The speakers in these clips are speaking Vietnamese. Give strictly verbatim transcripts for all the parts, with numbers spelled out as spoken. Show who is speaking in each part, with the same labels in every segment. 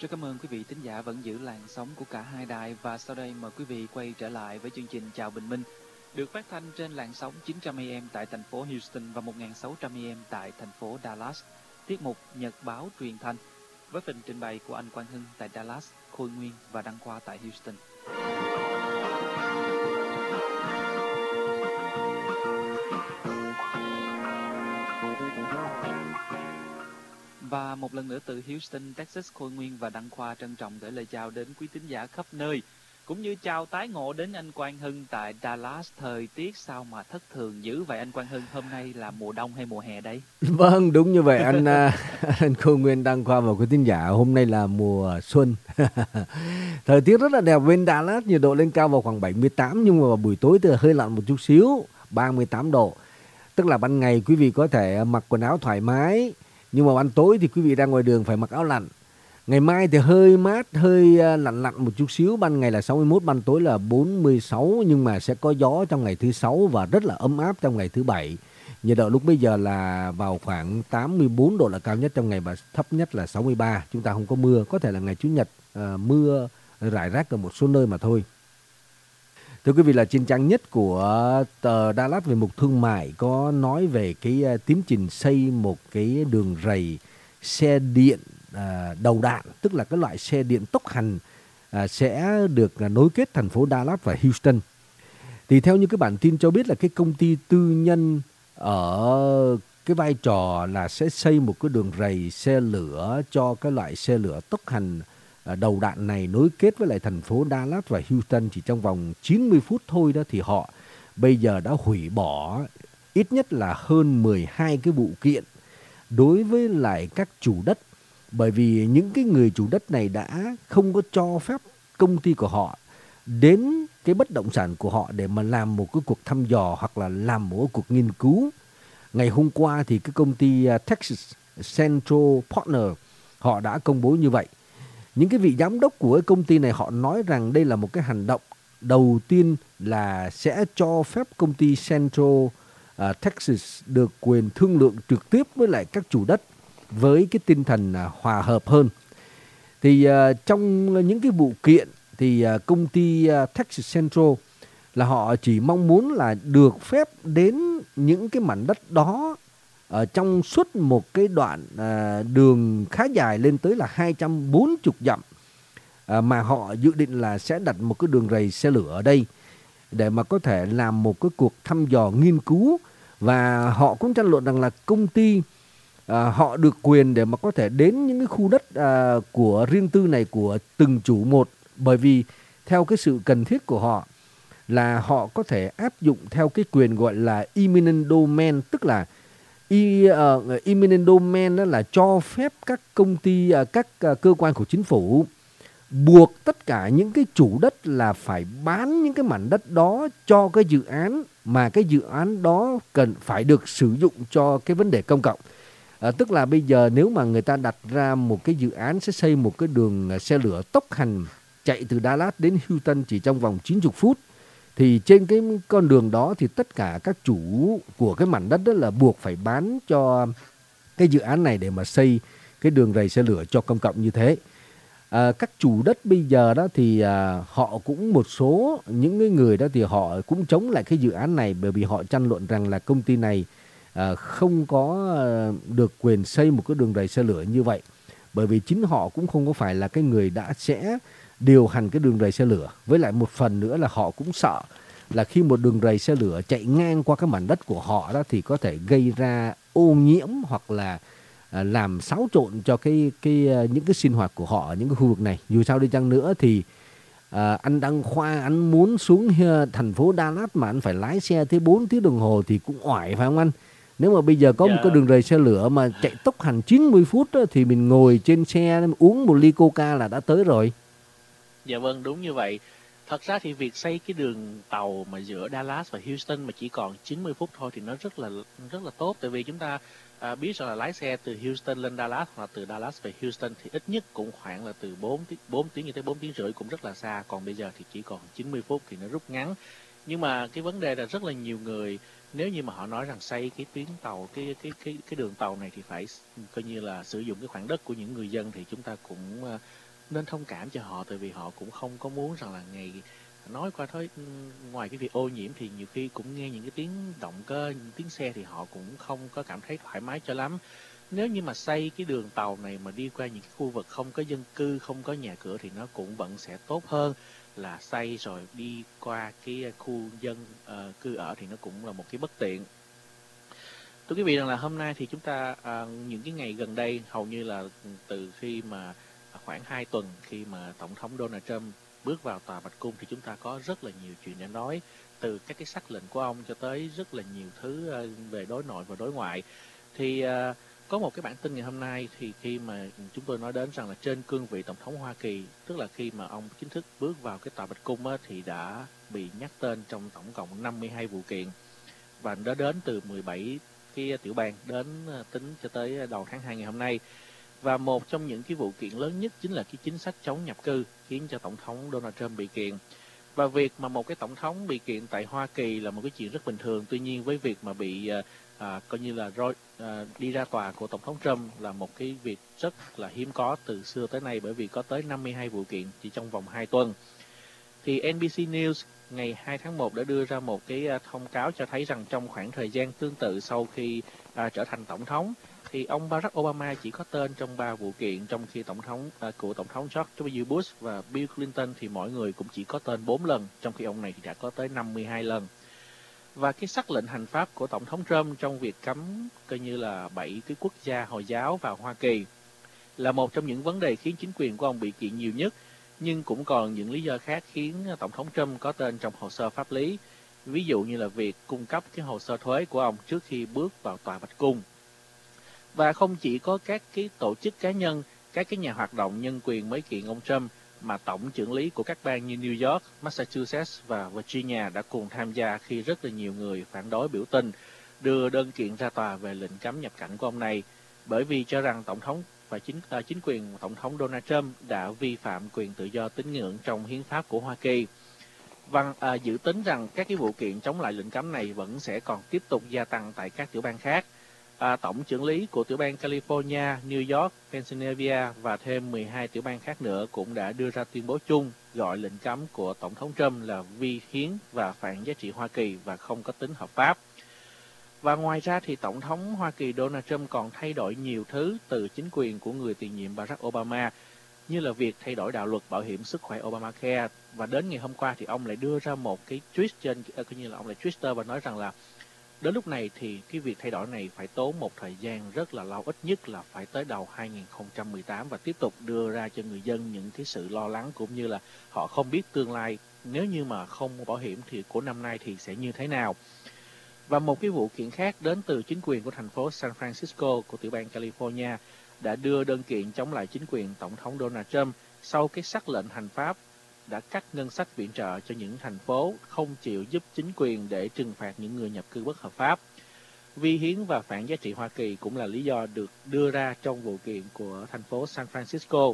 Speaker 1: Rất cảm ơn quý vị thính giả vẫn giữ làn sóng của cả hai đài, và sau đây mời quý vị quay trở lại với chương trình Chào Bình Minh, được phát thanh trên làn sóng chín trăm a em tại thành phố Houston và một nghìn sáu trăm a em tại thành phố Dallas. Tiết mục Nhật báo truyền thanh với phần trình bày của anh Quang Hưng tại Dallas, Khôi Nguyên và Đăng Khoa tại Houston. Và một lần nữa từ Houston, Texas, Khôi Nguyên và Đăng Khoa trân trọng gửi lời chào đến quý thính giả khắp nơi, cũng như chào tái ngộ đến anh Quang Hưng tại Dallas. Thời tiết sao mà thất thường dữ vậy anh Quang Hưng? Hôm nay là mùa đông hay mùa hè đây?
Speaker 2: Vâng, đúng như vậy anh anh Khôi Nguyên, Đăng Khoa và quý thính giả. Hôm nay là mùa xuân. Thời tiết rất là đẹp bên Dallas, nhiệt độ lên cao vào khoảng bảy mươi tám, nhưng mà vào buổi tối thì hơi lạnh một chút xíu, ba mươi tám độ. Tức là ban ngày quý vị có thể mặc quần áo thoải mái, nhưng mà ban tối thì quý vị ra ngoài đường phải mặc áo lạnh. Ngày mai thì hơi mát, hơi lạnh lạnh một chút xíu, ban ngày là sáu mươi mốt, ban tối là bốn mươi sáu, nhưng mà sẽ có gió trong ngày thứ sáu và rất là ấm áp trong ngày thứ bảy. Nhiệt độ lúc bây giờ là vào khoảng tám mươi bốn độ là cao nhất trong ngày và thấp nhất là sáu mươi ba. Chúng ta không có mưa, có thể là ngày Chủ nhật à, mưa rải rác ở một số nơi mà thôi. Thưa quý vị, là trên trang nhất của tờ Dallas về mục thương mại có nói về cái tiến trình xây một cái đường ray xe điện à, đầu đạn, tức là cái loại xe điện tốc hành à, sẽ được nối kết thành phố Dallas và Houston. Thì theo như cái bản tin cho biết là cái công ty tư nhân ở cái vai trò là sẽ xây một cái đường ray xe lửa cho cái loại xe lửa tốc hành đầu đạn này nối kết với lại thành phố Dallas và Houston chỉ trong vòng chín mươi phút thôi đó, thì họ bây giờ đã hủy bỏ ít nhất là hơn mười hai cái vụ kiện đối với lại các chủ đất, bởi vì những cái người chủ đất này đã không có cho phép công ty của họ đến cái bất động sản của họ để mà làm một cái cuộc thăm dò hoặc là làm một cuộc nghiên cứu. Ngày hôm qua thì cái công ty Texas Central Partner họ đã công bố như vậy. Những cái vị giám đốc của cái công ty này họ nói rằng đây là một cái hành động đầu tiên là sẽ cho phép công ty Central uh, Texas được quyền thương lượng trực tiếp với lại các chủ đất với cái tinh thần uh, hòa hợp hơn. Thì uh, trong những cái vụ kiện thì uh, công ty uh, Texas Central là họ chỉ mong muốn là được phép đến những cái mảnh đất đó ở trong suốt một cái đoạn à, đường khá dài lên tới là hai trăm bốn mươi dặm, à, mà họ dự định là sẽ đặt một cái đường ray xe lửa ở đây để mà có thể làm một cái cuộc thăm dò nghiên cứu. Và họ cũng tranh luận rằng là công ty à, họ được quyền để mà có thể đến những cái khu đất à, của riêng tư này của từng chủ một, bởi vì theo cái sự cần thiết của họ là họ có thể áp dụng theo cái quyền gọi là eminent domain, tức là I, uh, eminent domain đó là cho phép các công ty, uh, các uh, cơ quan của chính phủ buộc tất cả những cái chủ đất là phải bán những cái mảnh đất đó cho cái dự án mà cái dự án đó cần phải được sử dụng cho cái vấn đề công cộng. Uh, tức là bây giờ nếu mà người ta đặt ra một cái dự án sẽ xây một cái đường xe lửa tốc hành chạy từ Dallas đến Houston chỉ trong vòng chín mươi phút, thì trên cái con đường đó thì tất cả các chủ của cái mảnh đất đó là buộc phải bán cho cái dự án này để mà xây cái đường ray xe lửa cho công cộng như thế. À, các chủ đất bây giờ đó thì à, họ cũng một số những cái người đó thì họ cũng chống lại cái dự án này, bởi vì họ tranh luận rằng là công ty này à, không có à, được quyền xây một cái đường ray xe lửa như vậy, bởi vì chính họ cũng không có phải là cái người đã sẽ điều hành cái đường ray xe lửa. Với lại một phần nữa là họ cũng sợ là khi một đường ray xe lửa chạy ngang qua cái mảnh đất của họ đó thì có thể gây ra ô nhiễm hoặc là à, làm xáo trộn cho cái cái những cái sinh hoạt của họ ở những cái khu vực này. Dù sao đi chăng nữa thì à, anh Đăng Khoa anh muốn xuống thành phố Dallas mà anh phải lái xe tới bốn tiếng đồng hồ thì cũng oải, phải không anh? Nếu mà bây giờ có yeah. một cái đường ray xe lửa mà chạy tốc hành chín mươi phút đó, thì mình ngồi trên xe uống một ly Coca là đã tới rồi.
Speaker 3: Dạ vâng, đúng như vậy. Thật ra thì việc xây cái đường tàu mà giữa Dallas và Houston mà chỉ còn chín mươi phút thôi thì nó rất là rất là tốt, tại vì chúng ta à, biết rằng là lái xe từ Houston lên Dallas hoặc từ Dallas về Houston thì ít nhất cũng khoảng là từ bốn tiếng, bốn tiếng như tới bốn tiếng rưỡi cũng rất là xa, còn bây giờ thì chỉ còn chín mươi phút thì nó rút ngắn. Nhưng mà cái vấn đề là rất là nhiều người, nếu như mà họ nói rằng xây cái tuyến tàu, cái cái cái cái đường tàu này thì phải coi như là sử dụng cái khoảng đất của những người dân, thì chúng ta cũng nên thông cảm cho họ, tại vì họ cũng không có muốn rằng là ngày nói qua thôi. Ngoài cái việc ô nhiễm thì nhiều khi cũng nghe những cái tiếng động cơ, những tiếng xe thì họ cũng không có cảm thấy thoải mái cho lắm. Nếu như mà xây cái đường tàu này mà đi qua những cái khu vực không có dân cư, không có nhà cửa thì nó cũng vẫn sẽ tốt hơn là xây rồi đi qua cái khu dân uh, cư ở thì nó cũng là một cái bất tiện. Thưa quý vị, rằng là hôm nay thì chúng ta à, những cái ngày gần đây hầu như là từ khi mà khoảng hai tuần khi mà Tổng thống Donald Trump bước vào tòa Bạch Cung thì chúng ta có rất là nhiều chuyện để nói, từ các cái sắc lệnh của ông cho tới rất là nhiều thứ về đối nội và đối ngoại. Thì à, có một cái bản tin ngày hôm nay thì khi mà chúng tôi nói đến rằng là trên cương vị Tổng thống Hoa Kỳ, tức là khi mà ông chính thức bước vào cái tòa Bạch Cung á, thì đã bị nhắc tên trong tổng cộng năm mươi hai vụ kiện, và nó đến từ mười bảy cái tiểu bang đến tính cho tới đầu tháng hai ngày hôm nay. Và một trong những cái vụ kiện lớn nhất chính là cái chính sách chống nhập cư khiến cho Tổng thống Donald Trump bị kiện. Và việc mà một cái Tổng thống bị kiện tại Hoa Kỳ là một cái chuyện rất bình thường. Tuy nhiên với việc mà bị à, coi như là rồi, à, đi ra tòa của Tổng thống Trump là một cái việc rất là hiếm có từ xưa tới nay, bởi vì có tới năm mươi hai vụ kiện chỉ trong vòng hai tuần. Thì en bê xê News ngày hai tháng một đã đưa ra một cái thông cáo cho thấy rằng trong khoảng thời gian tương tự sau khi à, trở thành tổng thống, thì ông Barack Obama chỉ có tên trong ba vụ kiện, trong khi tổng thống à, của tổng thống George W. Bush và Bill Clinton thì mỗi người cũng chỉ có tên bốn lần, trong khi ông này thì đã có tới năm mươi hai lần. Và cái sắc lệnh hành pháp của tổng thống Trump trong việc cấm coi như là bảy cái quốc gia Hồi giáo vào Hoa Kỳ là một trong những vấn đề khiến chính quyền của ông bị kiện nhiều nhất. Nhưng cũng còn những lý do khác khiến Tổng thống Trump có tên trong hồ sơ pháp lý, ví dụ như là việc cung cấp cái hồ sơ thuế của ông trước khi bước vào tòa Bạch Cung. Và không chỉ có các cái tổ chức cá nhân, các cái nhà hoạt động nhân quyền mới kiện ông Trump, mà tổng trưởng lý của các bang như New York, Massachusetts và Virginia đã cùng tham gia khi rất là nhiều người phản đối biểu tình đưa đơn kiện ra tòa về lệnh cấm nhập cảnh của ông này, bởi vì cho rằng Tổng thống và chính à, chính quyền Tổng thống Donald Trump đã vi phạm quyền tự do tín ngưỡng trong hiến pháp của Hoa Kỳ. Và à, dự tính rằng các cái vụ kiện chống lại lệnh cấm này vẫn sẽ còn tiếp tục gia tăng tại các tiểu bang khác. À, tổng trưởng lý của tiểu bang California, New York, Pennsylvania và thêm mười hai tiểu bang khác nữa cũng đã đưa ra tuyên bố chung gọi lệnh cấm của Tổng thống Trump là vi hiến và phản giá trị Hoa Kỳ và không có tính hợp pháp. Và ngoài ra thì Tổng thống Hoa Kỳ Donald Trump còn thay đổi nhiều thứ từ chính quyền của người tiền nhiệm Barack Obama, như là việc thay đổi đạo luật bảo hiểm sức khỏe Obamacare. Và đến ngày hôm qua thì ông lại đưa ra một cái tweet trên, coi như là ông lại Twitter và nói rằng là đến lúc này thì cái việc thay đổi này phải tốn một thời gian rất là lâu, ít nhất là phải tới đầu hai nghìn không trăm mười tám, và tiếp tục đưa ra cho người dân những cái sự lo lắng cũng như là họ không biết tương lai nếu như mà không mua bảo hiểm thì của năm nay thì sẽ như thế nào. Và một cái vụ kiện khác đến từ chính quyền của thành phố San Francisco của tiểu bang California đã đưa đơn kiện chống lại chính quyền Tổng thống Donald Trump sau cái sắc lệnh hành pháp đã cắt ngân sách viện trợ cho những thành phố không chịu giúp chính quyền để trừng phạt những người nhập cư bất hợp pháp. Vi hiến và phản giá trị Hoa Kỳ cũng là lý do được đưa ra trong vụ kiện của thành phố San Francisco.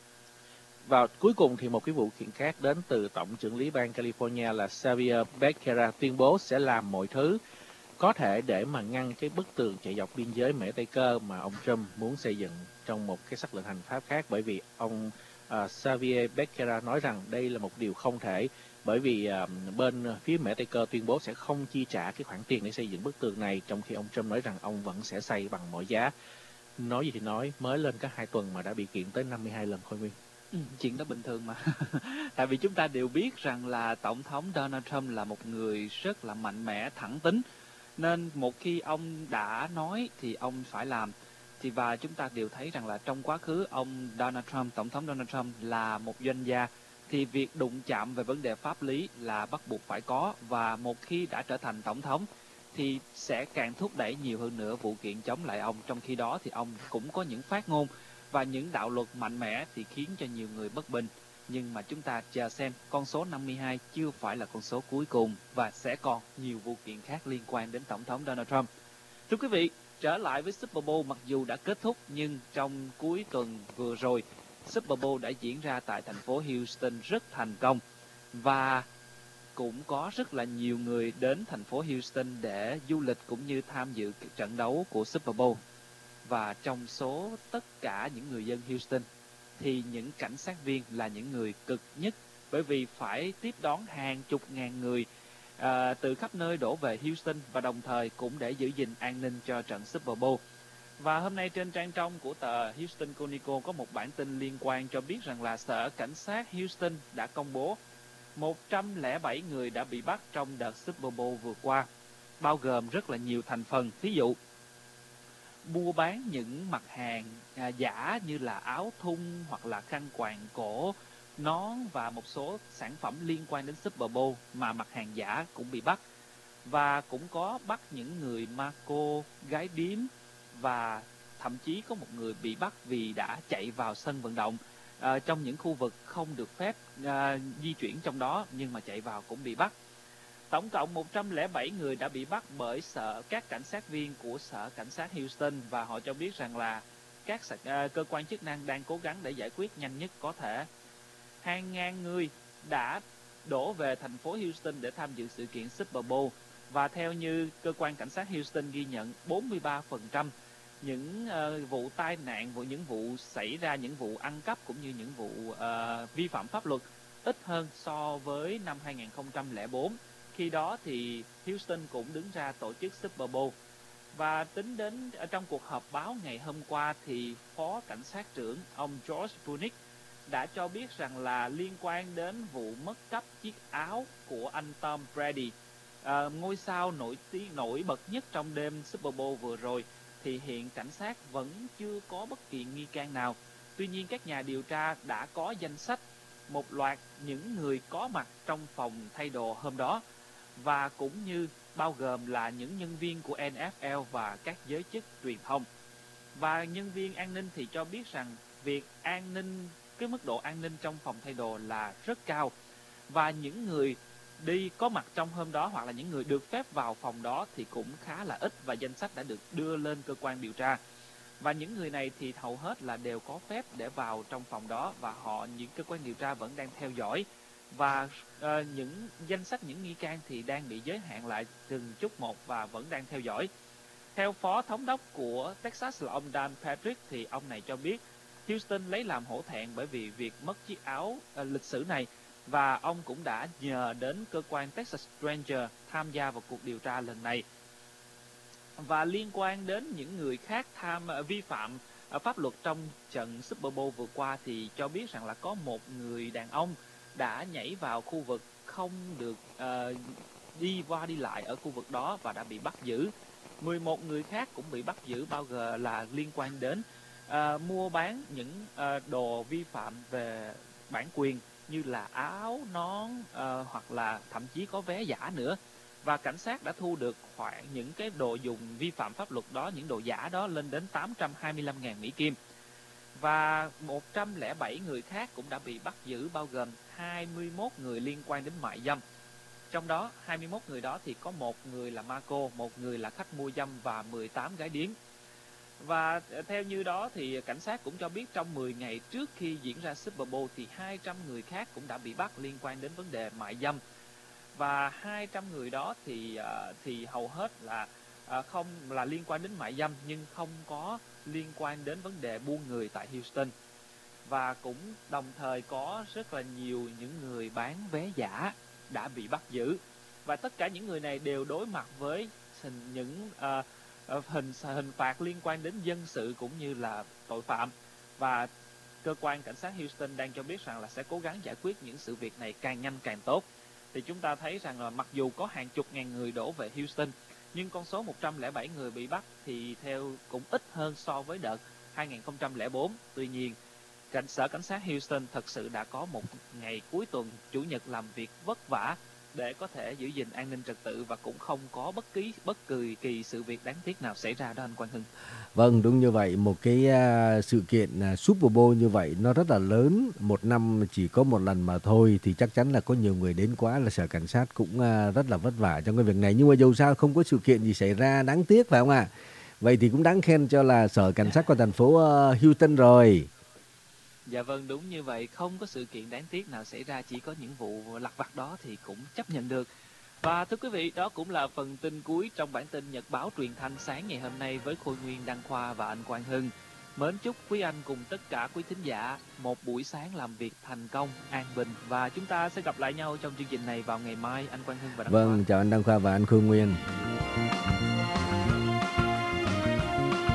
Speaker 3: Và cuối cùng thì một cái vụ kiện khác đến từ tổng trưởng lý bang California là Xavier Becerra tuyên bố sẽ làm mọi thứ có thể để mà ngăn cái bức tường chạy dọc biên giới Mễ Tây Cơ mà ông Trump muốn xây dựng trong một cái sắc lệnh hành pháp khác, bởi vì ông uh, Xavier Becerra nói rằng đây là một điều không thể, bởi vì uh, bên phía Mễ Tây Cơ tuyên bố sẽ không chi trả cái khoản tiền để xây dựng bức tường này, trong khi ông Trump nói rằng ông vẫn sẽ xây bằng mọi giá. Nói gì thì nói, mới lên cả hai tuần mà đã bị kiện tới năm mươi hai lần thôi Nguyên.
Speaker 1: Ừ, chuyện đó bình thường mà. Tại vì chúng ta đều biết rằng là Tổng thống Donald Trump là một người rất là mạnh mẽ, thẳng tính, nên một khi ông đã nói thì ông phải làm. Thì và chúng ta đều thấy rằng là trong quá khứ ông Donald Trump, Tổng thống Donald Trump là một doanh gia, thì việc đụng chạm về vấn đề pháp lý là bắt buộc phải có, và một khi đã trở thành tổng thống thì sẽ càng thúc đẩy nhiều hơn nữa vụ kiện chống lại ông. Trong khi đó thì ông cũng có những phát ngôn và những đạo luật mạnh mẽ thì khiến cho nhiều người bất bình. Nhưng mà chúng ta chờ xem, con số năm mươi hai chưa phải là con số cuối cùng, và sẽ còn nhiều vụ kiện khác liên quan đến Tổng thống Donald Trump. Thưa quý vị, trở lại với Super Bowl, mặc dù đã kết thúc nhưng trong cuối tuần vừa rồi, Super Bowl đã diễn ra tại thành phố Houston rất thành công, và cũng có rất là nhiều người đến thành phố Houston để du lịch cũng như tham dự trận đấu của Super Bowl. Và trong số tất cả những người dân Houston thì những cảnh sát viên là những người cực nhất, bởi vì phải tiếp đón hàng chục ngàn người à, từ khắp nơi đổ về Houston, và đồng thời cũng để giữ gìn an ninh cho trận Super Bowl. Và hôm nay trên trang trong của tờ Houston Chronicle có một bản tin liên quan cho biết rằng là Sở Cảnh sát Houston đã công bố một trăm lẻ bảy người đã bị bắt trong đợt Super Bowl vừa qua, bao gồm rất là nhiều thành phần, ví dụ mua bán những mặt hàng à, giả như là áo thun hoặc là khăn quàng cổ, nón và một số sản phẩm liên quan đến Super Bowl mà mặt hàng giả cũng bị bắt. Và cũng có bắt những người ma cô, gái điếm, và thậm chí có một người bị bắt vì đã chạy vào sân vận động à, trong những khu vực không được phép à, di chuyển trong đó, nhưng mà chạy vào cũng bị bắt. Tổng cộng một trăm lẻ bảy người đã bị bắt bởi sở các cảnh sát viên của Sở Cảnh sát Houston, và họ cho biết rằng là các uh, cơ quan chức năng đang cố gắng để giải quyết nhanh nhất có thể. Hàng ngàn người đã đổ về thành phố Houston để tham dự sự kiện Super Bowl, và theo như cơ quan cảnh sát Houston ghi nhận, bốn mươi ba phần trăm những uh, vụ tai nạn, vụ những vụ xảy ra, những vụ ăn cắp cũng như những vụ uh, vi phạm pháp luật ít hơn so với năm hai nghìn không trăm lẻ bốn. Khi đó thì Houston cũng đứng ra tổ chức Super Bowl. Và tính đến trong cuộc họp báo ngày hôm qua thì Phó Cảnh sát trưởng ông George Bunick đã cho biết rằng là liên quan đến vụ mất cắp chiếc áo của anh Tom Brady, à, ngôi sao nổi tiếng nổi bật nhất trong đêm Super Bowl vừa rồi, thì hiện cảnh sát vẫn chưa có bất kỳ nghi can nào. Tuy nhiên các nhà điều tra đã có danh sách một loạt những người có mặt trong phòng thay đồ hôm đó, và cũng như bao gồm là những nhân viên của N F L và các giới chức truyền thông. Và nhân viên an ninh thì cho biết rằng việc an ninh, cái mức độ an ninh trong phòng thay đồ là rất cao, và những người đi có mặt trong hôm đó hoặc là những người được phép vào phòng đó thì cũng khá là ít, và danh sách đã được đưa lên cơ quan điều tra. Và những người này thì hầu hết là đều có phép để vào trong phòng đó, và họ những cơ quan điều tra vẫn đang theo dõi. Và uh, những danh sách những nghi can thì đang bị giới hạn lại từng chút một và vẫn đang theo dõi. Theo Phó Thống đốc của Texas là ông Dan Patrick, thì ông này cho biết Houston lấy làm hổ thẹn bởi vì việc mất chiếc áo uh, lịch sử này, và ông cũng đã nhờ đến cơ quan Texas Ranger tham gia vào cuộc điều tra lần này. Và liên quan đến những người khác tham uh, vi phạm uh, pháp luật trong trận Super Bowl vừa qua thì cho biết rằng là có một người đàn ông đã nhảy vào khu vực không được uh, đi qua đi lại ở khu vực đó và đã bị bắt giữ. mười một người khác cũng bị bắt giữ, bao gồm là liên quan đến uh, mua bán những uh, đồ vi phạm về bản quyền như là áo, nón uh, hoặc là thậm chí có vé giả nữa. Và cảnh sát đã thu được khoảng những cái đồ dùng vi phạm pháp luật đó, những đồ giả đó lên đến tám trăm hai mươi lăm nghìn Mỹ Kim. Và một trăm lẻ bảy người khác cũng đã bị bắt giữ, bao gồm hai mươi mốt người liên quan đến mại dâm. Trong đó hai mươi mốt người đó thì có một người là ma cô, một người là khách mua dâm và mười tám gái điếm. Và theo như đó thì cảnh sát cũng cho biết trong mười ngày trước khi diễn ra Super Bowl thì hai trăm người khác cũng đã bị bắt liên quan đến vấn đề mại dâm. Và hai trăm người đó thì thì hầu hết là không là liên quan đến mại dâm, nhưng không có liên quan đến vấn đề buôn người tại Houston. Và cũng đồng thời có rất là nhiều những người bán vé giả đã bị bắt giữ. Và tất cả những người này đều đối mặt với những uh, hình hình phạt liên quan đến dân sự cũng như là tội phạm. Và cơ quan cảnh sát Houston đang cho biết rằng là sẽ cố gắng giải quyết những sự việc này càng nhanh càng tốt. Thì chúng ta thấy rằng là mặc dù có hàng chục ngàn người đổ về Houston, nhưng con số một trăm lẻ bảy người bị bắt thì theo cũng ít hơn so với đợt hai nghìn không trăm lẻ bốn. Tuy nhiên, cảnh sở cảnh sát Houston thật sự đã có một ngày cuối tuần chủ nhật làm việc vất vả để có thể giữ gìn an ninh trật tự, và cũng không có bất kỳ bất kỳ kỳ sự việc đáng tiếc nào xảy ra đó anh Quang Hưng.
Speaker 2: Vâng, đúng như vậy. Một cái uh, sự kiện uh, Super Bowl như vậy nó rất là lớn, một năm chỉ có một lần mà thôi, thì chắc chắn là có nhiều người đến quá, là sở cảnh sát cũng uh, rất là vất vả trong cái việc này. Nhưng mà dù sao không có sự kiện gì xảy ra đáng tiếc, phải không ạ? Vậy thì cũng đáng khen cho là sở cảnh sát của thành phố uh, Houston rồi.
Speaker 1: Dạ vâng, đúng như vậy, không có sự kiện đáng tiếc nào xảy ra, chỉ có những vụ lặt vặt đó thì cũng chấp nhận được. Và thưa quý vị, đó cũng là phần tin cuối trong bản tin Nhật báo truyền thanh sáng ngày hôm nay với Khôi Nguyên, Đăng Khoa và anh Quang Hưng. Mến chúc quý anh cùng tất cả quý thính giả một buổi sáng làm việc thành công, an bình, và chúng ta sẽ gặp lại nhau trong chương trình này vào ngày mai. Anh Quang Hưng và Đăng Khoa.
Speaker 2: Vâng, chào anh Đăng Khoa và anh Khương Nguyên.